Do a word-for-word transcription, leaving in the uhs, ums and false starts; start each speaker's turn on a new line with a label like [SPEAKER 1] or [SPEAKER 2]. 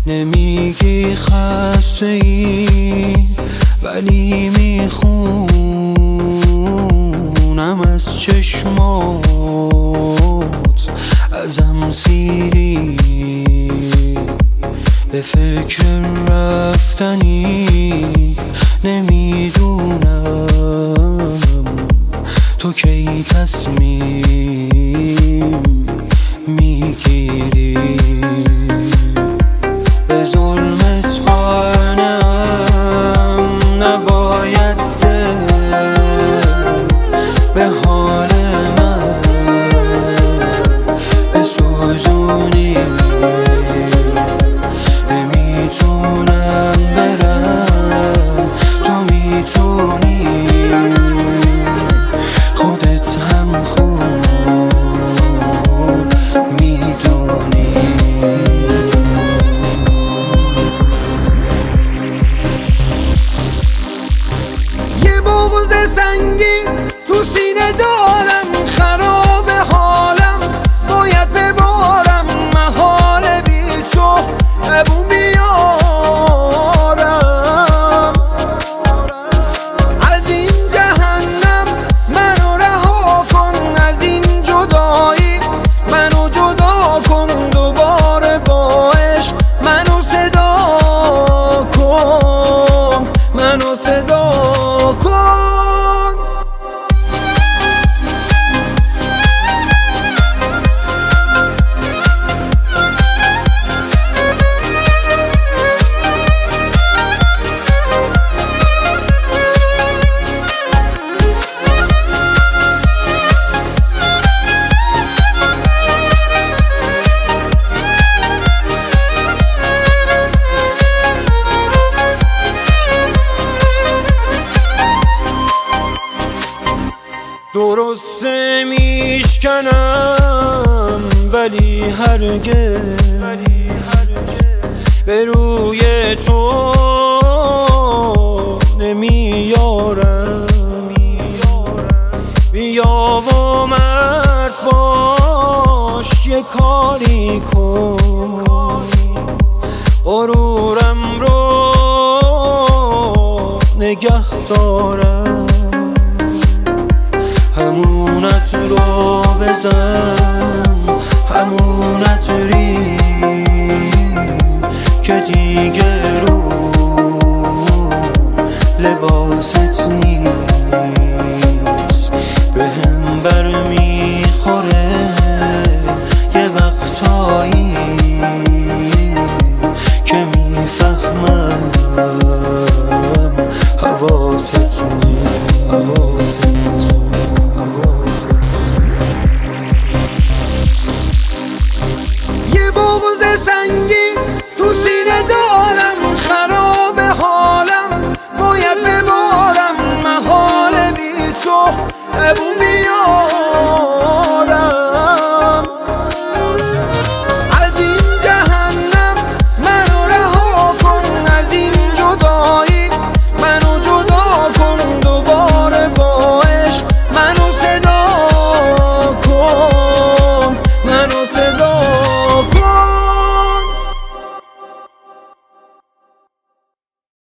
[SPEAKER 1] نمیگی خسته ای ولی میخونم از چشمات، ازم سیری به فکر رفتنی. نمیدونم تو کی تصمیم میگیری. به ظلمت قانم نباید دل به حال من بسوزونی. نمیتونم برم تو میتونی، خودت هم خوب میدونی. یه بغض سنگین تو سینه دارم، خراب حالم باید ببارم، محال بی تو ابو بیارم. از این جهنم منو رها کن، از این جدایی منو جدا کن، دوباره با عشق منو صدا کن، منو صدا کن. درسته میشکنم ولی هرگز به روی تو نمیارم. بیا و مرد باش یه کاری کن، غرورم رو نگه دارم. همونت رو بزن، همونت ری که دیگه رو لباست نیست. به هم بر میخوره یه وقتایی که میفهمم حواست نیست. یه بغض سنگین تو سینه دارم،